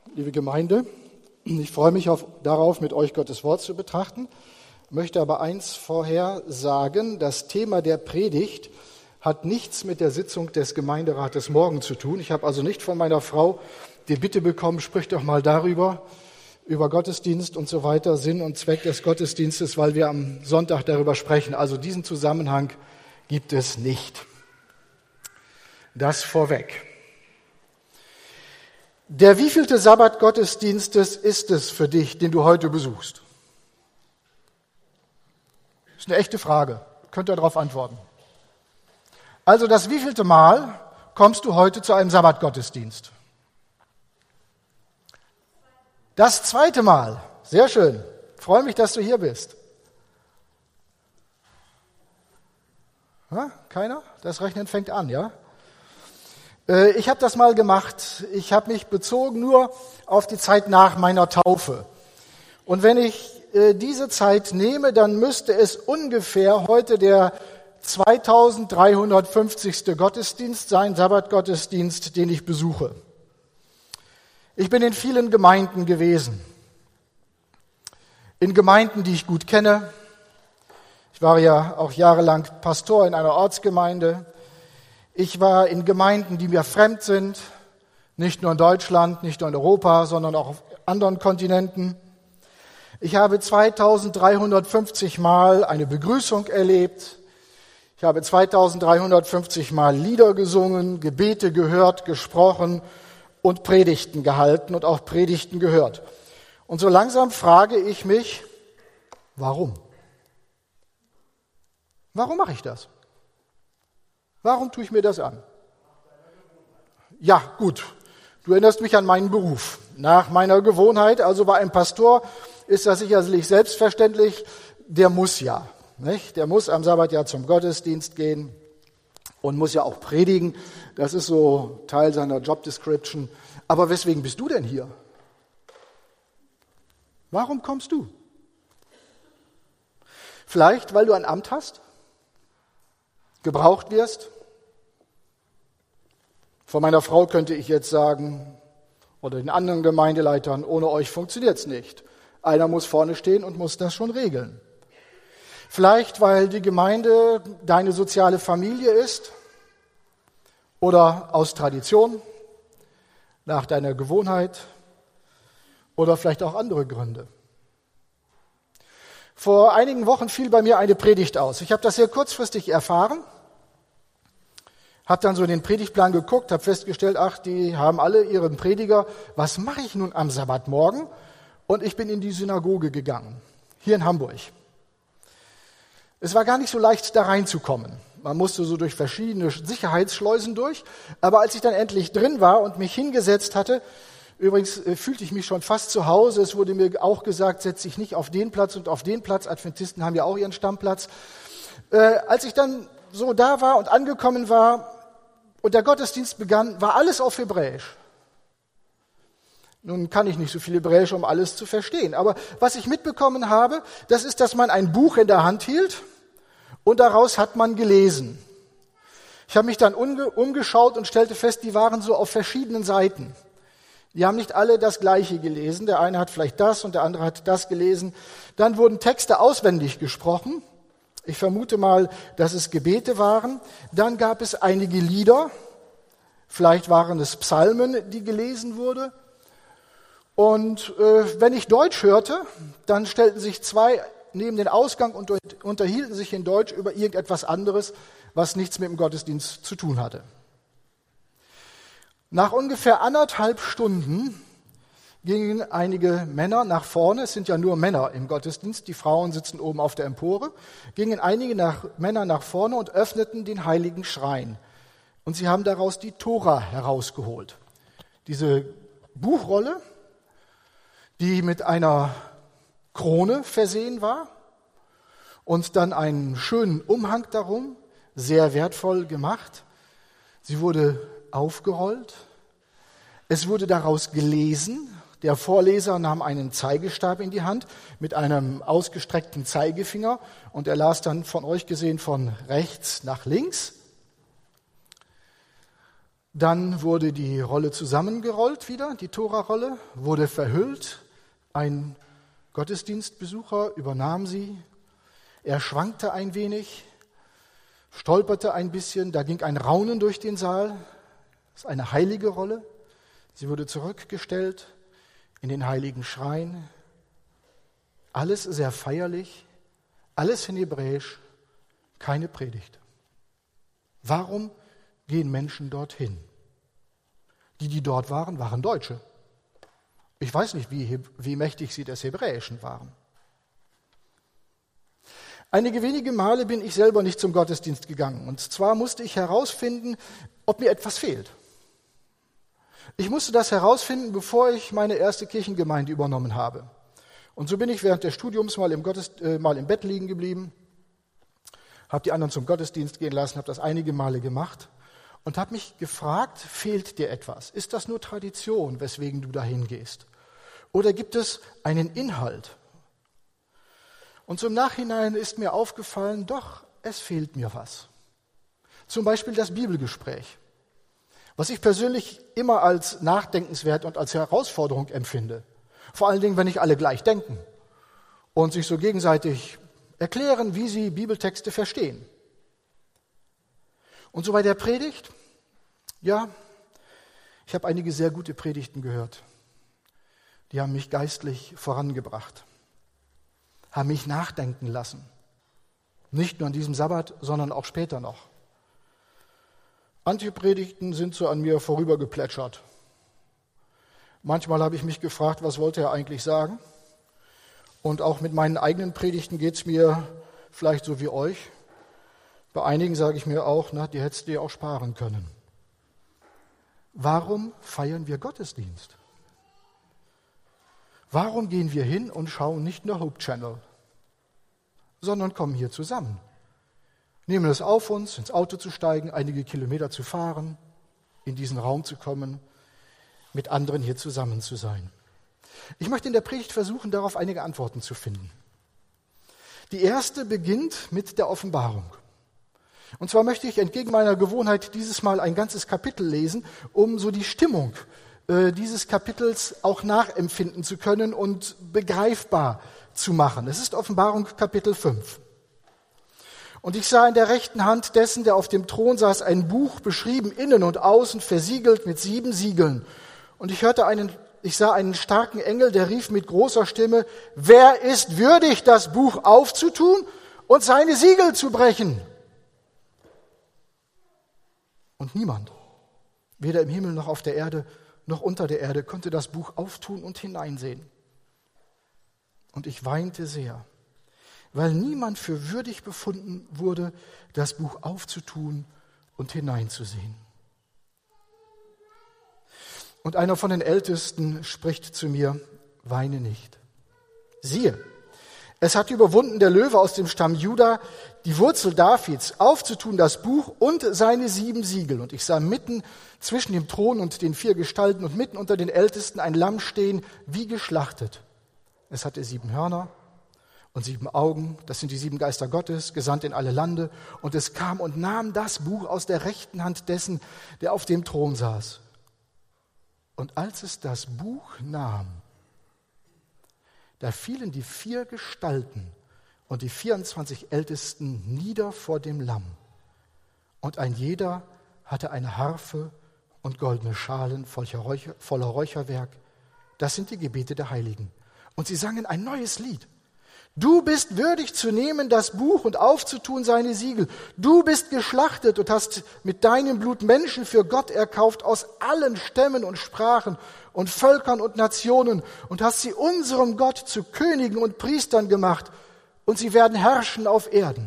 liebe Gemeinde. Ich freue mich darauf, mit euch Gottes Wort zu betrachten, möchte aber eins vorher sagen: Das Thema der Predigt hat nichts mit der Sitzung des Gemeinderates morgen zu tun. Ich habe also nicht von meiner Frau die Bitte bekommen, sprich doch mal darüber, über Gottesdienst und so weiter, Sinn und Zweck des Gottesdienstes, weil wir am Sonntag darüber sprechen. Also diesen Zusammenhang gibt es nicht. Das vorweg. Der wievielte Sabbat Gottesdienstes ist es für dich, den du heute besuchst? Das ist eine echte Frage. Könnt ihr darauf antworten? Also das wievielte Mal kommst du heute zu einem Sabbatgottesdienst? Das zweite Mal. Sehr schön. Freue mich, dass du hier bist. Keiner? Das Rechnen fängt an, ja? Ich habe das mal gemacht. Ich habe mich bezogen nur auf die Zeit nach meiner Taufe. Und wenn ich diese Zeit nehme, dann müsste es ungefähr heute der 2350. Gottesdienst sein, Sabbatgottesdienst, den ich besuche. Ich bin in vielen Gemeinden gewesen. In Gemeinden, die ich gut kenne. Ich war ja auch jahrelang Pastor in einer Ortsgemeinde. Ich war in Gemeinden, die mir fremd sind, nicht nur in Deutschland, nicht nur in Europa, sondern auch auf anderen Kontinenten. Ich habe 2350 Mal eine Begrüßung erlebt. Ich habe 2350 Mal Lieder gesungen, Gebete gehört, gesprochen und Predigten gehalten und auch Predigten gehört. Und so langsam frage ich mich, warum? Warum mache ich das? Warum tue ich mir das an? Ja, gut. Du erinnerst mich an meinen Beruf. Nach meiner Gewohnheit, also bei einem Pastor ist das sicherlich selbstverständlich, der muss ja. Nicht? Der muss am Sabbat ja zum Gottesdienst gehen und muss ja auch predigen. Das ist so Teil seiner Job Description. Aber weswegen bist du denn hier? Warum kommst du? Vielleicht, weil du ein Amt hast? Gebraucht wirst. Von meiner Frau könnte ich jetzt sagen, oder den anderen Gemeindeleitern, ohne euch funktioniert es nicht. Einer muss vorne stehen und muss das schon regeln. Vielleicht, weil die Gemeinde deine soziale Familie ist oder aus Tradition, nach deiner Gewohnheit oder vielleicht auch andere Gründe. Vor einigen Wochen fiel bei mir eine Predigt aus. Ich habe das sehr kurzfristig erfahren, habe dann so in den Predigtplan geguckt, habe festgestellt, die haben alle ihren Prediger. Was mache ich nun am Sabbatmorgen? Und ich bin in die Synagoge gegangen, hier in Hamburg. Es war gar nicht so leicht, da reinzukommen. Man musste so durch verschiedene Sicherheitsschleusen durch. Aber als ich dann endlich drin war und mich hingesetzt hatte, übrigens fühlte ich mich schon fast zu Hause. Es wurde mir auch gesagt, setz dich nicht auf den Platz und auf den Platz. Adventisten haben ja auch ihren Stammplatz. Als ich dann so da war und angekommen war und der Gottesdienst begann, war alles auf Hebräisch. Nun kann ich nicht so viel Hebräisch, um alles zu verstehen. Aber was ich mitbekommen habe, das ist, dass man ein Buch in der Hand hielt und daraus hat man gelesen. Ich habe mich dann umgeschaut und stellte fest, die waren so auf verschiedenen Seiten. Die haben nicht alle das Gleiche gelesen. Der eine hat vielleicht das und der andere hat das gelesen. Dann wurden Texte auswendig gesprochen. Ich vermute mal, dass es Gebete waren. Dann gab es einige Lieder. Vielleicht waren es Psalmen, die gelesen wurden. Und wenn ich Deutsch hörte, dann stellten sich zwei neben den Ausgang und unterhielten sich in Deutsch über irgendetwas anderes, was nichts mit dem Gottesdienst zu tun hatte. Nach ungefähr 1,5 Stunden gingen einige Männer nach vorne, es sind ja nur Männer im Gottesdienst, die Frauen sitzen oben auf der Empore, gingen einige Männer nach vorne und öffneten den heiligen Schrein. Und sie haben daraus die Tora herausgeholt. Diese Buchrolle, die mit einer Krone versehen war und dann einen schönen Umhang darum, sehr wertvoll gemacht. Sie wurde aufgerollt. Es wurde daraus gelesen. Der Vorleser nahm einen Zeigestab in die Hand mit einem ausgestreckten Zeigefinger und er las dann von euch gesehen von rechts nach links. Dann wurde die Rolle zusammengerollt wieder, die Tora-Rolle, wurde verhüllt. Ein Gottesdienstbesucher übernahm sie. Er schwankte ein wenig, stolperte ein bisschen, da ging ein Raunen durch den Saal. Das ist eine heilige Rolle. Sie wurde zurückgestellt in den heiligen Schrein. Alles sehr feierlich, alles in Hebräisch, keine Predigt. Warum gehen Menschen dorthin? Die dort waren, waren Deutsche. Ich weiß nicht, wie mächtig sie des Hebräischen waren. Einige wenige Male bin ich selber nicht zum Gottesdienst gegangen. Und zwar musste ich herausfinden, ob mir etwas fehlt. Ich musste das herausfinden, bevor ich meine erste Kirchengemeinde übernommen habe. Und so bin ich während des Studiums mal im Bett liegen geblieben, habe die anderen zum Gottesdienst gehen lassen, habe das einige Male gemacht und habe mich gefragt, fehlt dir etwas? Ist das nur Tradition, weswegen du dahin gehst? Oder gibt es einen Inhalt? Und so im Nachhinein ist mir aufgefallen, doch, es fehlt mir was. Zum Beispiel das Bibelgespräch, was ich persönlich immer als nachdenkenswert und als Herausforderung empfinde. Vor allen Dingen, wenn nicht alle gleich denken und sich so gegenseitig erklären, wie sie Bibeltexte verstehen. Und so bei der Predigt, ja, ich habe einige sehr gute Predigten gehört. Die haben mich geistlich vorangebracht, haben mich nachdenken lassen. Nicht nur an diesem Sabbat, sondern auch später noch. Antipredigten sind so an mir vorübergeplätschert. Manchmal habe ich mich gefragt, was wollte er eigentlich sagen? Und auch mit meinen eigenen Predigten geht es mir vielleicht so wie euch. Bei einigen sage ich mir auch, die hättest du dir auch sparen können. Warum feiern wir Gottesdienst? Warum gehen wir hin und schauen nicht nur Hope Channel, sondern kommen hier zusammen? Nehmen es auf uns, ins Auto zu steigen, einige Kilometer zu fahren, in diesen Raum zu kommen, mit anderen hier zusammen zu sein. Ich möchte in der Predigt versuchen, darauf einige Antworten zu finden. Die erste beginnt mit der Offenbarung. Und zwar möchte ich entgegen meiner Gewohnheit dieses Mal ein ganzes Kapitel lesen, um so die Stimmung dieses Kapitels auch nachempfinden zu können und begreifbar zu machen. Es ist Offenbarung Kapitel 5. Und ich sah in der rechten Hand dessen, der auf dem Thron saß, ein Buch, beschrieben innen und außen, versiegelt mit 7 Siegeln. Und ich sah einen starken Engel, der rief mit großer Stimme: Wer ist würdig, das Buch aufzutun und seine Siegel zu brechen? Und niemand, weder im Himmel noch auf der Erde noch unter der Erde, konnte das Buch auftun und hineinsehen. Und ich weinte sehr, weil niemand für würdig befunden wurde, das Buch aufzutun und hineinzusehen. Und einer von den Ältesten spricht zu mir: Weine nicht. Siehe, es hat überwunden der Löwe aus dem Stamm Juda, die Wurzel Davids, aufzutun das Buch und seine 7 Siegel. Und ich sah mitten zwischen dem Thron und den 4 Gestalten und mitten unter den Ältesten ein Lamm stehen, wie geschlachtet. Es hatte 7 Hörner und 7 Augen, das sind die 7 Geister Gottes, gesandt in alle Lande. Und es kam und nahm das Buch aus der rechten Hand dessen, der auf dem Thron saß. Und als es das Buch nahm, da fielen die 4 Gestalten und die 24 Ältesten nieder vor dem Lamm. Und ein jeder hatte eine Harfe und goldene Schalen voller Räucherwerk. Das sind die Gebete der Heiligen. Und sie sangen ein neues Lied. Du bist würdig zu nehmen das Buch und aufzutun seine Siegel. Du bist geschlachtet und hast mit deinem Blut Menschen für Gott erkauft aus allen Stämmen und Sprachen und Völkern und Nationen und hast sie unserem Gott zu Königen und Priestern gemacht und sie werden herrschen auf Erden.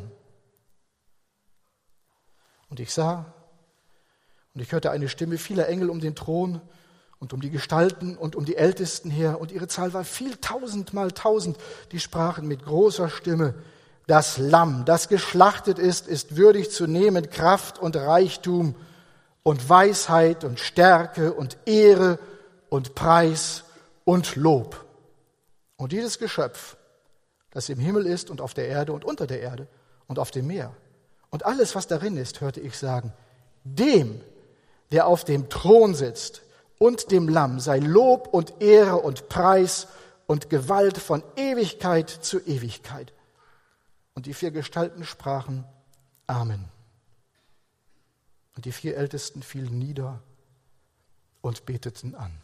Und ich sah und ich hörte eine Stimme vieler Engel um den Thron und um die Gestalten und um die Ältesten her, und ihre Zahl war viel 1000 mal 1000, die sprachen mit großer Stimme: Das Lamm, das geschlachtet ist würdig zu nehmen Kraft und Reichtum und Weisheit und Stärke und Ehre und Preis und Lob. Und jedes Geschöpf, das im Himmel ist und auf der Erde und unter der Erde und auf dem Meer und alles, was darin ist, hörte ich sagen: Dem der auf dem Thron sitzt, und dem Lamm sei Lob und Ehre und Preis und Gewalt von Ewigkeit zu Ewigkeit. Und die 4 Gestalten sprachen Amen. Und die 4 Ältesten fielen nieder und beteten an.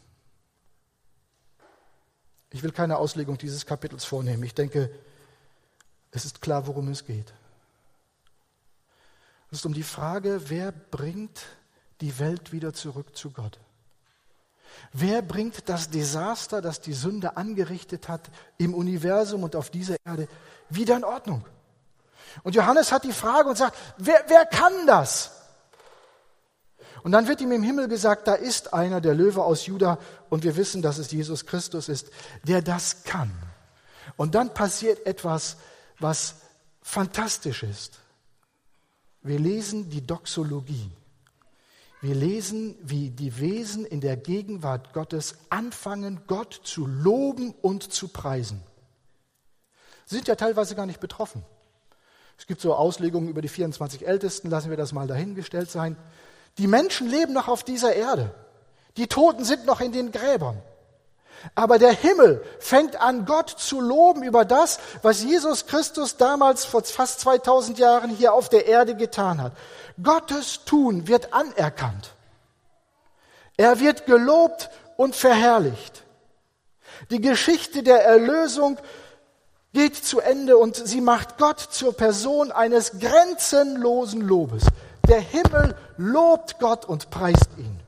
Ich will keine Auslegung dieses Kapitels vornehmen. Ich denke, es ist klar, worum es geht. Es ist um die Frage, wer bringt die Welt wieder zurück zu Gott? Wer bringt das Desaster, das die Sünde angerichtet hat, im Universum und auf dieser Erde wieder in Ordnung? Und Johannes hat die Frage und sagt, wer kann das? Und dann wird ihm im Himmel gesagt, da ist einer, der Löwe aus Juda, und wir wissen, dass es Jesus Christus ist, der das kann. Und dann passiert etwas, was fantastisch ist. Wir lesen die Doxologie. Wir lesen, wie die Wesen in der Gegenwart Gottes anfangen, Gott zu loben und zu preisen. Sie sind ja teilweise gar nicht betroffen. Es gibt so Auslegungen über die 24 Ältesten, lassen wir das mal dahingestellt sein. Die Menschen leben noch auf dieser Erde. Die Toten sind noch in den Gräbern. Aber der Himmel fängt an, Gott zu loben über das, was Jesus Christus damals vor fast 2000 Jahren hier auf der Erde getan hat. Gottes Tun wird anerkannt. Er wird gelobt und verherrlicht. Die Geschichte der Erlösung geht zu Ende und sie macht Gott zur Person eines grenzenlosen Lobes. Der Himmel lobt Gott und preist ihn.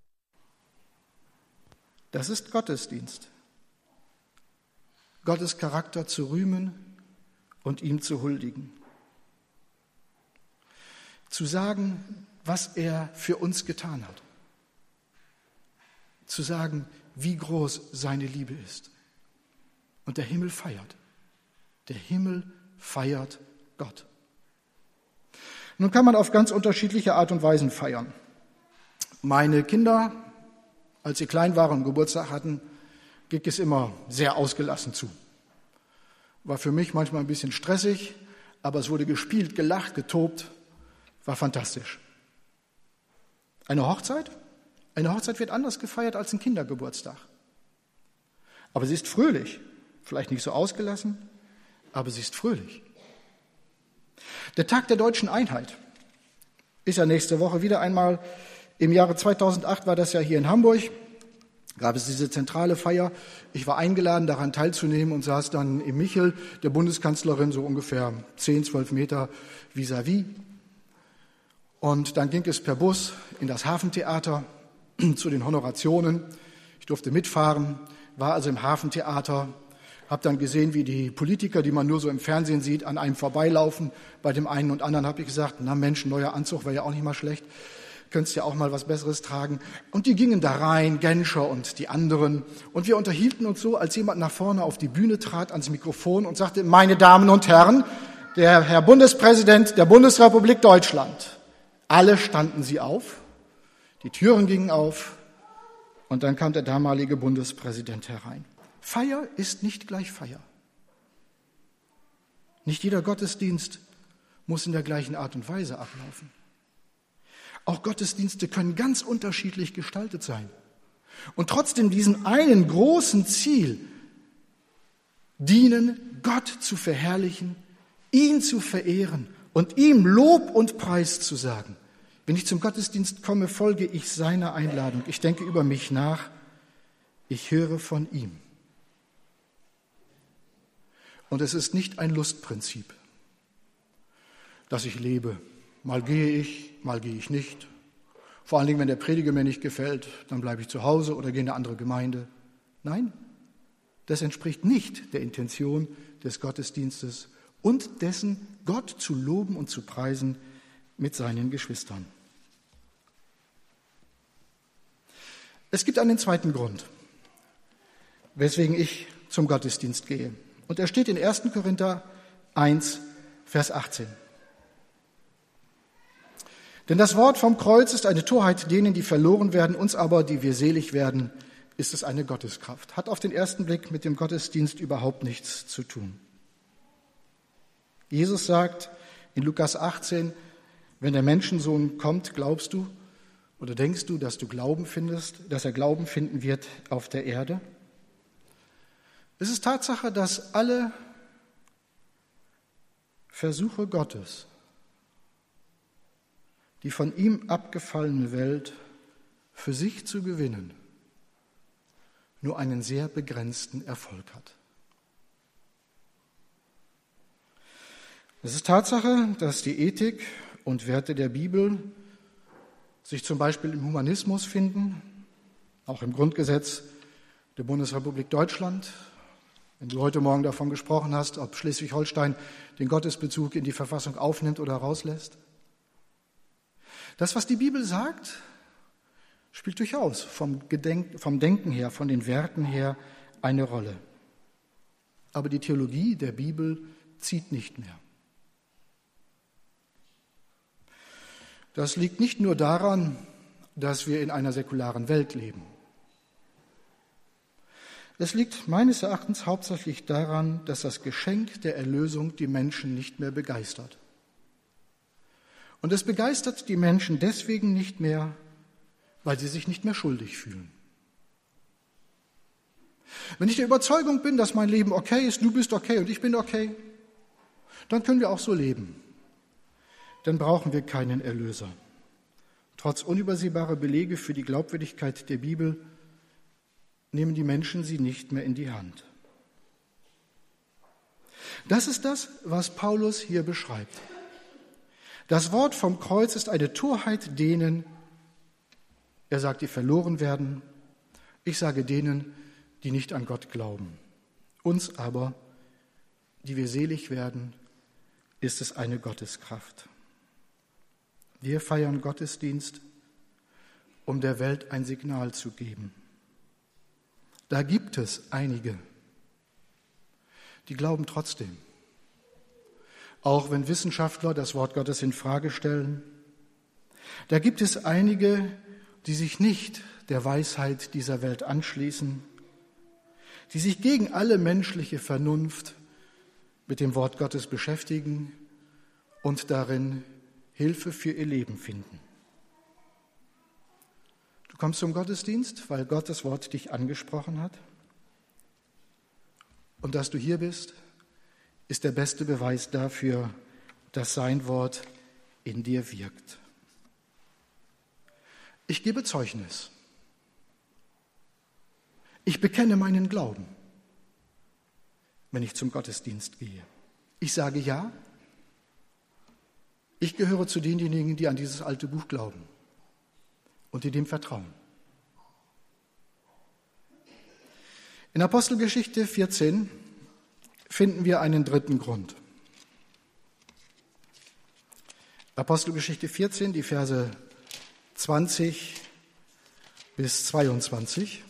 Das ist Gottesdienst. Gottes Charakter zu rühmen und ihm zu huldigen. Zu sagen, was er für uns getan hat. Zu sagen, wie groß seine Liebe ist. Und der Himmel feiert. Der Himmel feiert Gott. Nun kann man auf ganz unterschiedliche Art und Weisen feiern. Meine Kinder, als sie klein waren und Geburtstag hatten, ging es immer sehr ausgelassen zu. War für mich manchmal ein bisschen stressig, aber es wurde gespielt, gelacht, getobt, war fantastisch. Eine Hochzeit wird anders gefeiert als ein Kindergeburtstag. Aber sie ist fröhlich, vielleicht nicht so ausgelassen, aber sie ist fröhlich. Der Tag der deutschen Einheit ist ja nächste Woche wieder einmal. Im Jahre 2008 war das ja hier in Hamburg, gab es diese zentrale Feier. Ich war eingeladen, daran teilzunehmen und saß dann im Michel, der Bundeskanzlerin, so ungefähr 10, 12 Meter vis-à-vis. Und dann ging es per Bus in das Hafentheater zu den Honorationen. Ich durfte mitfahren, war also im Hafentheater, habe dann gesehen, wie die Politiker, die man nur so im Fernsehen sieht, an einem vorbeilaufen. Bei dem einen und anderen habe ich gesagt, na Mensch, neuer Anzug wäre ja auch nicht mal schlecht. Könntest ja auch mal was Besseres tragen. Und die gingen da rein, Genscher und die anderen. Und wir unterhielten uns so, als jemand nach vorne auf die Bühne trat, ans Mikrofon und sagte, meine Damen und Herren, der Herr Bundespräsident der Bundesrepublik Deutschland. Alle standen sie auf, die Türen gingen auf und dann kam der damalige Bundespräsident herein. Feier ist nicht gleich Feier. Nicht jeder Gottesdienst muss in der gleichen Art und Weise ablaufen. Auch Gottesdienste können ganz unterschiedlich gestaltet sein. Und trotzdem diesem einen großen Ziel dienen, Gott zu verherrlichen, ihn zu verehren und ihm Lob und Preis zu sagen. Wenn ich zum Gottesdienst komme, folge ich seiner Einladung. Ich denke über mich nach. Ich höre von ihm. Und es ist nicht ein Lustprinzip, dass ich lebe. Mal gehe ich nicht. Vor allen Dingen, wenn der Prediger mir nicht gefällt, dann bleibe ich zu Hause oder gehe in eine andere Gemeinde. Nein, das entspricht nicht der Intention des Gottesdienstes und dessen, Gott zu loben und zu preisen mit seinen Geschwistern. Es gibt einen zweiten Grund, weswegen ich zum Gottesdienst gehe. Und er steht in 1. Korinther 1, Vers 18. Denn das Wort vom Kreuz ist eine Torheit denen, die verloren werden, uns aber, die wir selig werden, ist es eine Gotteskraft. Hat auf den ersten Blick mit dem Gottesdienst überhaupt nichts zu tun. Jesus sagt in Lukas 18, wenn der Menschensohn kommt, glaubst du? Oder denkst du, dass er Glauben finden wird auf der Erde? Es ist Tatsache, dass alle Versuche Gottes, die von ihm abgefallene Welt für sich zu gewinnen, nur einen sehr begrenzten Erfolg hat. Es ist Tatsache, dass die Ethik und Werte der Bibel sich zum Beispiel im Humanismus finden, auch im Grundgesetz der Bundesrepublik Deutschland. Wenn du heute Morgen davon gesprochen hast, ob Schleswig-Holstein den Gottesbezug in die Verfassung aufnimmt oder rauslässt. Das, was die Bibel sagt, spielt durchaus vom Denken her, von den Werten her eine Rolle. Aber die Theologie der Bibel zieht nicht mehr. Das liegt nicht nur daran, dass wir in einer säkularen Welt leben. Es liegt meines Erachtens hauptsächlich daran, dass das Geschenk der Erlösung die Menschen nicht mehr begeistert. Und es begeistert die Menschen deswegen nicht mehr, weil sie sich nicht mehr schuldig fühlen. Wenn ich der Überzeugung bin, dass mein Leben okay ist, du bist okay und ich bin okay, dann können wir auch so leben. Dann brauchen wir keinen Erlöser. Trotz unübersehbarer Belege für die Glaubwürdigkeit der Bibel nehmen die Menschen sie nicht mehr in die Hand. Das ist das, was Paulus hier beschreibt. Das Wort vom Kreuz ist eine Torheit denen, er sagt, die verloren werden. Ich sage denen, die nicht an Gott glauben. Uns aber, die wir selig werden, ist es eine Gotteskraft. Wir feiern Gottesdienst, um der Welt ein Signal zu geben. Da gibt es einige, die glauben trotzdem. Auch wenn Wissenschaftler das Wort Gottes in Frage stellen. Da gibt es einige, die sich nicht der Weisheit dieser Welt anschließen, die sich gegen alle menschliche Vernunft mit dem Wort Gottes beschäftigen und darin Hilfe für ihr Leben finden. Du kommst zum Gottesdienst, weil Gott das Wort dich angesprochen hat. Und dass du hier bist, ist der beste Beweis dafür, dass sein Wort in dir wirkt. Ich gebe Zeugnis. Ich bekenne meinen Glauben, wenn ich zum Gottesdienst gehe. Ich sage ja. Ich gehöre zu denjenigen, die an dieses alte Buch glauben und die dem vertrauen. In Apostelgeschichte 14 finden wir einen dritten Grund. Apostelgeschichte 14, die Verse 20 bis 22.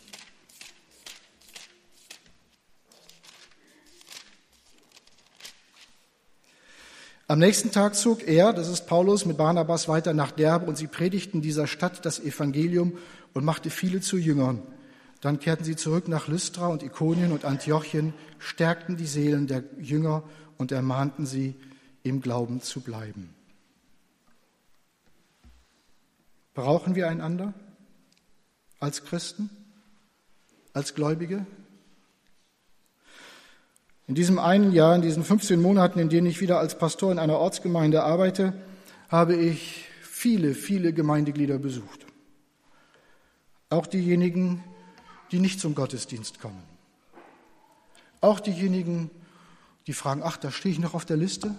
Am nächsten Tag zog er, das ist Paulus, mit Barnabas weiter nach Derbe und sie predigten dieser Stadt das Evangelium und machte viele zu Jüngern. Dann kehrten sie zurück nach Lystra und Ikonien und Antiochien, stärkten die Seelen der Jünger und ermahnten sie, im Glauben zu bleiben. Brauchen wir einander als Christen, als Gläubige? In diesem einen Jahr, in diesen 15 Monaten, in denen ich wieder als Pastor in einer Ortsgemeinde arbeite, habe ich viele, viele Gemeindeglieder besucht. Auch diejenigen, die nicht zum Gottesdienst kommen. Auch diejenigen, die fragen, ach, da stehe ich noch auf der Liste.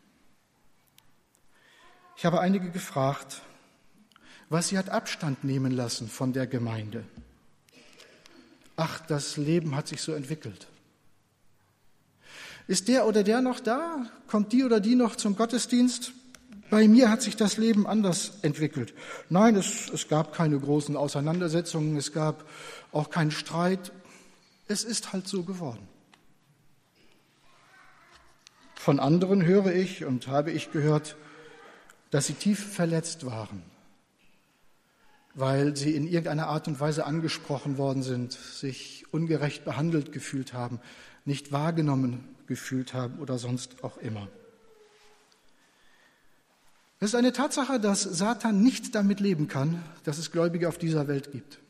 Ich habe einige gefragt, was sie hat Abstand nehmen lassen von der Gemeinde. Ach, das Leben hat sich so entwickelt. Ist der oder der noch da? Kommt die oder die noch zum Gottesdienst? Bei mir hat sich das Leben anders entwickelt. Nein, es gab keine großen Auseinandersetzungen, es gab auch keinen Streit. Es ist halt so geworden. Von anderen höre ich und habe ich gehört, dass sie tief verletzt waren, weil sie in irgendeiner Art und Weise angesprochen worden sind, sich ungerecht behandelt gefühlt haben, nicht wahrgenommen gefühlt haben oder sonst auch immer. Es ist eine Tatsache, dass Satan nicht damit leben kann, dass es Gläubige auf dieser Welt gibt.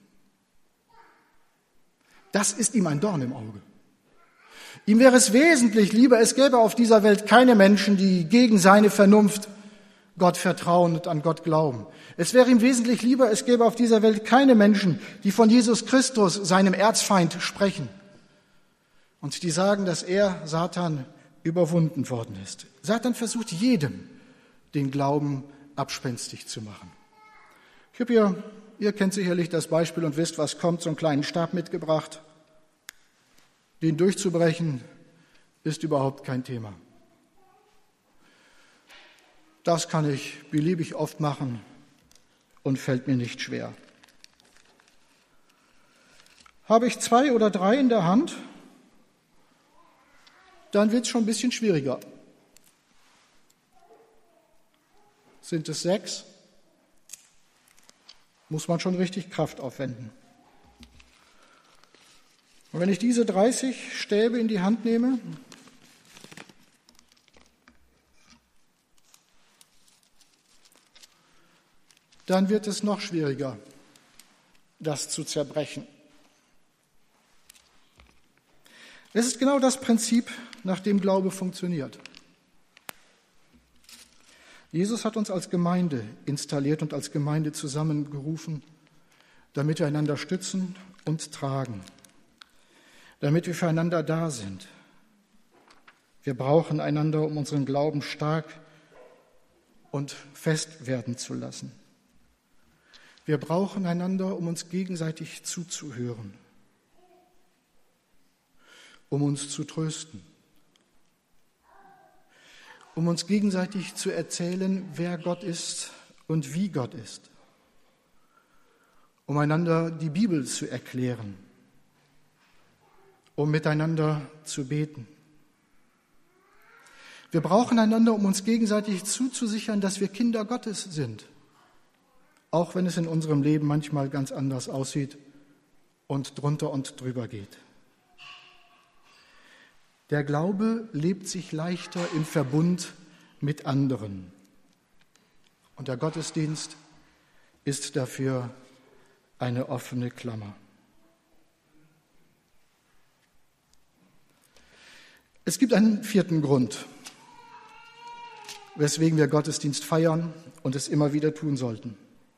Das ist ihm ein Dorn im Auge. Ihm wäre es wesentlich lieber, es gäbe auf dieser Welt keine Menschen, die gegen seine Vernunft Gott vertrauen und an Gott glauben. Es wäre ihm wesentlich lieber, es gäbe auf dieser Welt keine Menschen, die von Jesus Christus, seinem Erzfeind, sprechen und die sagen, dass er, Satan, überwunden worden ist. Satan versucht jedem, den Glauben abspenstig zu machen. Ich habe hier, ihr kennt sicherlich das Beispiel und wisst, was kommt, so einen kleinen Stab mitgebracht. Den durchzubrechen ist überhaupt kein Thema. Das kann ich beliebig oft machen und fällt mir nicht schwer. Habe ich 2 oder 3 in der Hand, dann wird es schon ein bisschen schwieriger. Sind es 6, muss man schon richtig Kraft aufwenden. Und wenn ich diese 30 Stäbe in die Hand nehme, dann wird es noch schwieriger, das zu zerbrechen. Es ist genau das Prinzip, nach dem Glaube funktioniert. Jesus hat uns als Gemeinde installiert und als Gemeinde zusammengerufen, damit wir einander stützen und tragen, damit wir füreinander da sind. Wir brauchen einander, um unseren Glauben stark und fest werden zu lassen. Wir brauchen einander, um uns gegenseitig zuzuhören, um uns zu trösten, um uns gegenseitig zu erzählen, wer Gott ist und wie Gott ist, um einander die Bibel zu erklären, um miteinander zu beten. Wir brauchen einander, um uns gegenseitig zuzusichern, dass wir Kinder Gottes sind, auch wenn es in unserem Leben manchmal ganz anders aussieht und drunter und drüber geht. Der Glaube lebt sich leichter im Verbund mit anderen. Und der Gottesdienst ist dafür eine offene Klammer. Es gibt einen 4. Grund, weswegen wir Gottesdienst feiern und es immer wieder tun sollten.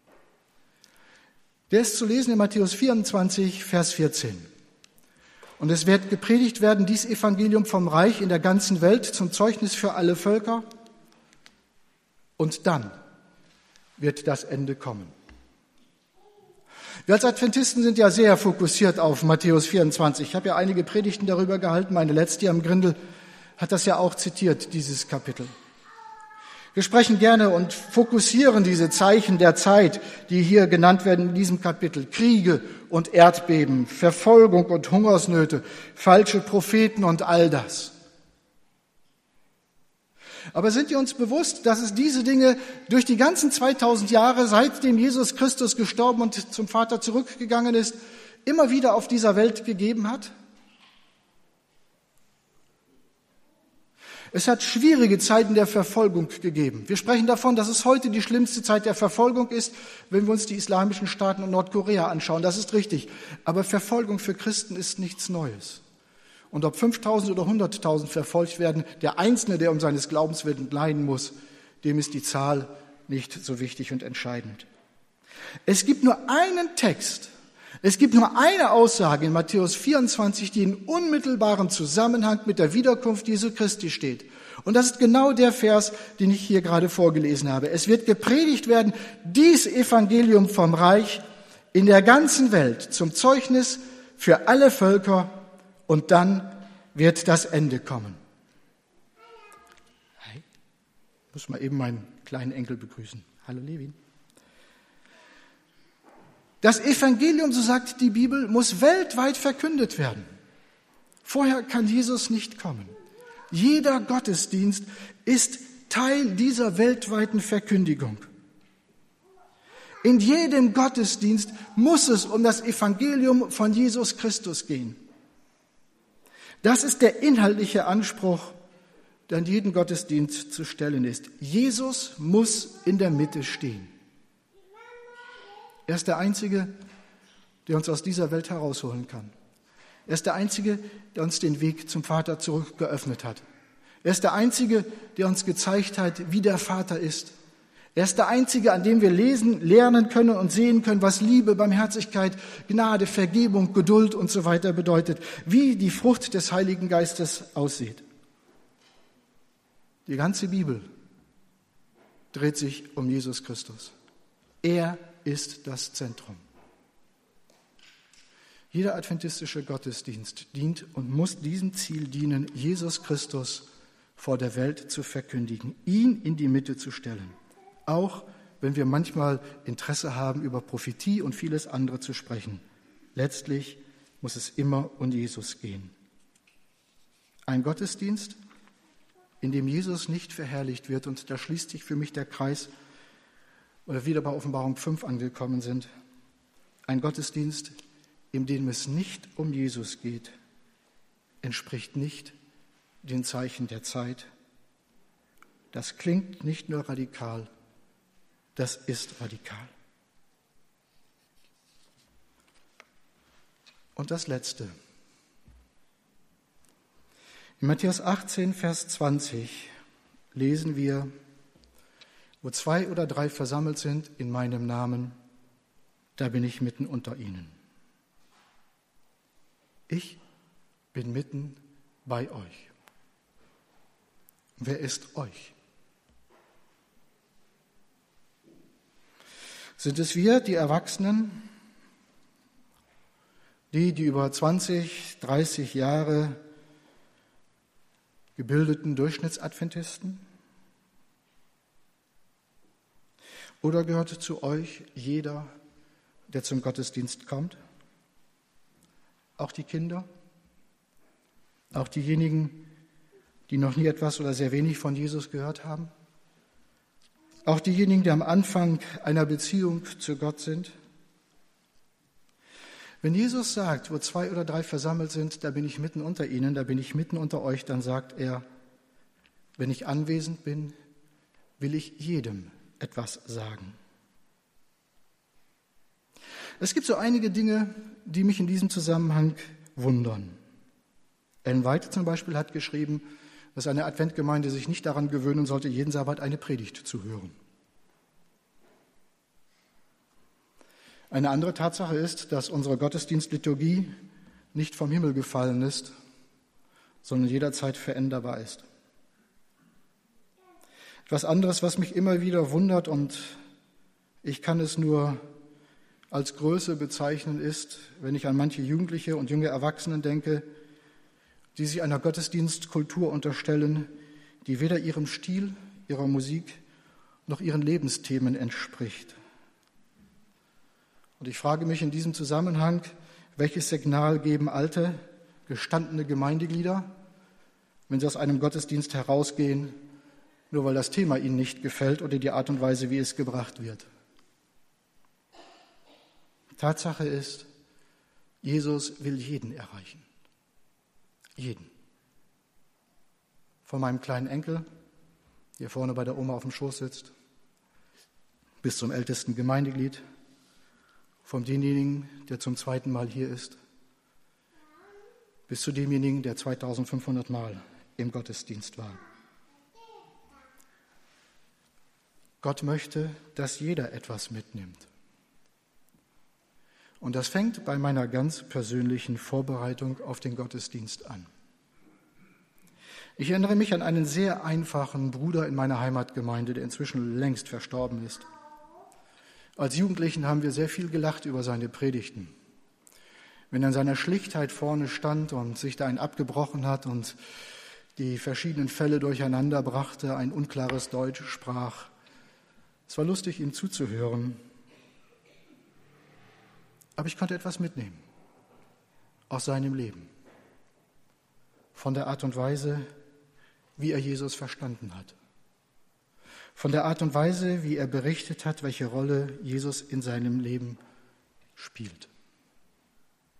Der ist zu lesen in Matthäus 24, Vers 14. Und es wird gepredigt werden, dies Evangelium vom Reich in der ganzen Welt zum Zeugnis für alle Völker. Und dann wird das Ende kommen. Wir als Adventisten sind ja sehr fokussiert auf Matthäus 24. Ich habe ja einige Predigten darüber gehalten. Meine letzte hier am Grindel hat das ja auch zitiert, dieses Kapitel. Wir sprechen gerne und fokussieren diese Zeichen der Zeit, die hier genannt werden in diesem Kapitel. Kriege und Erdbeben, Verfolgung und Hungersnöte, falsche Propheten und all das. Aber sind wir uns bewusst, dass es diese Dinge durch die ganzen 2000 Jahre, seitdem Jesus Christus gestorben und zum Vater zurückgegangen ist, immer wieder auf dieser Welt gegeben hat? Es hat schwierige Zeiten der Verfolgung gegeben. Wir sprechen davon, dass es heute die schlimmste Zeit der Verfolgung ist, wenn wir uns die islamischen Staaten und Nordkorea anschauen. Das ist richtig. Aber Verfolgung für Christen ist nichts Neues. Und ob 5.000 oder 100.000 verfolgt werden, der Einzelne, der um seines Glaubens willen leiden muss, dem ist die Zahl nicht so wichtig und entscheidend. Es gibt nur einen Text, es gibt nur eine Aussage in Matthäus 24, die in unmittelbarem Zusammenhang mit der Wiederkunft Jesu Christi steht. Und das ist genau der Vers, den ich hier gerade vorgelesen habe. Es wird gepredigt werden, dies Evangelium vom Reich in der ganzen Welt zum Zeugnis für alle Völker, und dann wird das Ende kommen. Hi. Ich muss mal eben meinen kleinen Enkel begrüßen. Hallo Levin. Das Evangelium, so sagt die Bibel, muss weltweit verkündet werden. Vorher kann Jesus nicht kommen. Jeder Gottesdienst ist Teil dieser weltweiten Verkündigung. In jedem Gottesdienst muss es um das Evangelium von Jesus Christus gehen. Das ist der inhaltliche Anspruch der an jeden Gottesdienst zu stellen ist. Jesus muss in der Mitte stehen. Er ist der Einzige, der uns aus dieser Welt herausholen kann. Er ist der Einzige, der uns den Weg zum Vater zurück geöffnet hat. Er ist der Einzige, der uns gezeigt hat, wie der Vater ist. Er ist der Einzige, an dem wir lesen, lernen können und sehen können, was Liebe, Barmherzigkeit, Gnade, Vergebung, Geduld und so weiter bedeutet, wie die Frucht des Heiligen Geistes aussieht. Die ganze Bibel dreht sich um Jesus Christus. Er ist das Zentrum. Jeder adventistische Gottesdienst dient und muss diesem Ziel dienen, Jesus Christus vor der Welt zu verkündigen, ihn in die Mitte zu stellen. Auch wenn wir manchmal Interesse haben, über Prophetie und vieles andere zu sprechen. Letztlich muss es immer um Jesus gehen. Ein Gottesdienst, in dem Jesus nicht verherrlicht wird, und da schließt sich für mich der Kreis, oder wieder bei Offenbarung 5 angekommen sind. Ein Gottesdienst, in dem es nicht um Jesus geht, entspricht nicht den Zeichen der Zeit. Das klingt nicht nur radikal, das ist radikal. Und das Letzte. In Matthäus 18, Vers 20 lesen wir, wo 2 oder 3 versammelt sind in meinem Namen, da bin ich mitten unter ihnen. Ich bin mitten bei euch. Wer ist euch? Sind es wir, die Erwachsenen, die über 20, 30 Jahre gebildeten Durchschnittsadventisten? Oder gehört zu euch jeder, der zum Gottesdienst kommt? Auch die Kinder? Auch diejenigen, die noch nie etwas oder sehr wenig von Jesus gehört haben? Auch diejenigen, die am Anfang einer Beziehung zu Gott sind? Wenn Jesus sagt, wo 2 oder 3 versammelt sind, da bin ich mitten unter ihnen, da bin ich mitten unter euch, dann sagt er, wenn ich anwesend bin, will ich jedem etwas sagen. Es gibt so einige Dinge, die mich in diesem Zusammenhang wundern. Ellen White zum Beispiel hat geschrieben, dass eine Adventgemeinde sich nicht daran gewöhnen sollte, jeden Sabbat eine Predigt zu hören. Eine andere Tatsache ist, dass unsere Gottesdienstliturgie nicht vom Himmel gefallen ist, sondern jederzeit veränderbar ist. Etwas anderes, was mich immer wieder wundert, und ich kann es nur als Größe bezeichnen, ist, wenn ich an manche Jugendliche und junge Erwachsenen denke, die sich einer Gottesdienstkultur unterstellen, die weder ihrem Stil, ihrer Musik noch ihren Lebensthemen entspricht. Und ich frage mich in diesem Zusammenhang, welches Signal geben alte, gestandene Gemeindeglieder, wenn sie aus einem Gottesdienst herausgehen, nur weil das Thema ihnen nicht gefällt oder die Art und Weise, wie es gebracht wird. Tatsache ist, Jesus will jeden erreichen. Jeden. Von meinem kleinen Enkel, der vorne bei der Oma auf dem Schoß sitzt, bis zum ältesten Gemeindeglied, von demjenigen, der zum 2. Mal hier ist, bis zu demjenigen, der 2500 Mal im Gottesdienst war. Gott möchte, dass jeder etwas mitnimmt. Und das fängt bei meiner ganz persönlichen Vorbereitung auf den Gottesdienst an. Ich erinnere mich an einen sehr einfachen Bruder in meiner Heimatgemeinde, der inzwischen längst verstorben ist. Als Jugendlichen haben wir sehr viel gelacht über seine Predigten. Wenn er in seiner Schlichtheit vorne stand und sich da einen abgebrochen hat und die verschiedenen Fälle durcheinander brachte, ein unklares Deutsch sprach. Es war lustig, ihm zuzuhören. Aber ich konnte etwas mitnehmen aus seinem Leben, von der Art und Weise, wie er Jesus verstanden hat, von der Art und Weise, wie er berichtet hat, welche Rolle Jesus in seinem Leben spielt.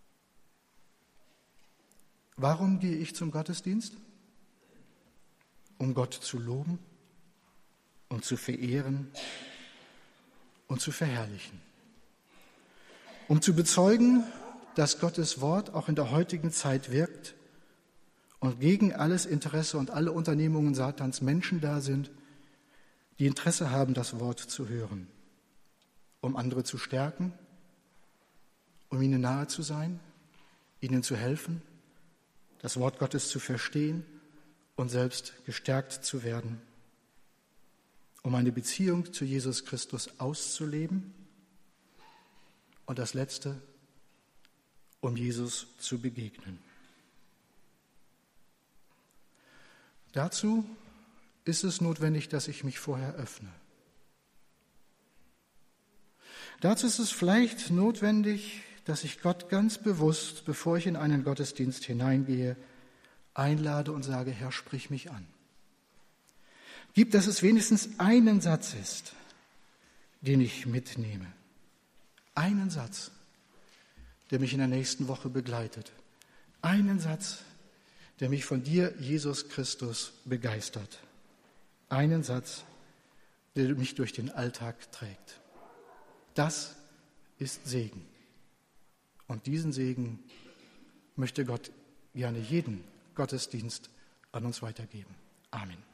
Warum gehe ich zum Gottesdienst? um Gott zu loben und zu verehren und zu verherrlichen. Um zu bezeugen, dass Gottes Wort auch in der heutigen Zeit wirkt und gegen alles Interesse und alle Unternehmungen Satans Menschen da sind, die Interesse haben, das Wort zu hören, um andere zu stärken, um ihnen nahe zu sein, ihnen zu helfen, das Wort Gottes zu verstehen und selbst gestärkt zu werden, um eine Beziehung zu Jesus Christus auszuleben und das Letzte, um Jesus zu begegnen. Dazu ist es notwendig, dass ich mich vorher öffne. Dazu ist es vielleicht notwendig, dass ich Gott ganz bewusst, bevor ich in einen Gottesdienst hineingehe, einlade und sage, Herr, sprich mich an. Gib, dass es wenigstens einen Satz ist, den ich mitnehme. Einen Satz, der mich in der nächsten Woche begleitet. Einen Satz, der mich von dir, Jesus Christus, begeistert. Einen Satz, der mich durch den Alltag trägt. Das ist Segen. Und diesen Segen möchte Gott gerne jeden Gottesdienst an uns weitergeben. Amen.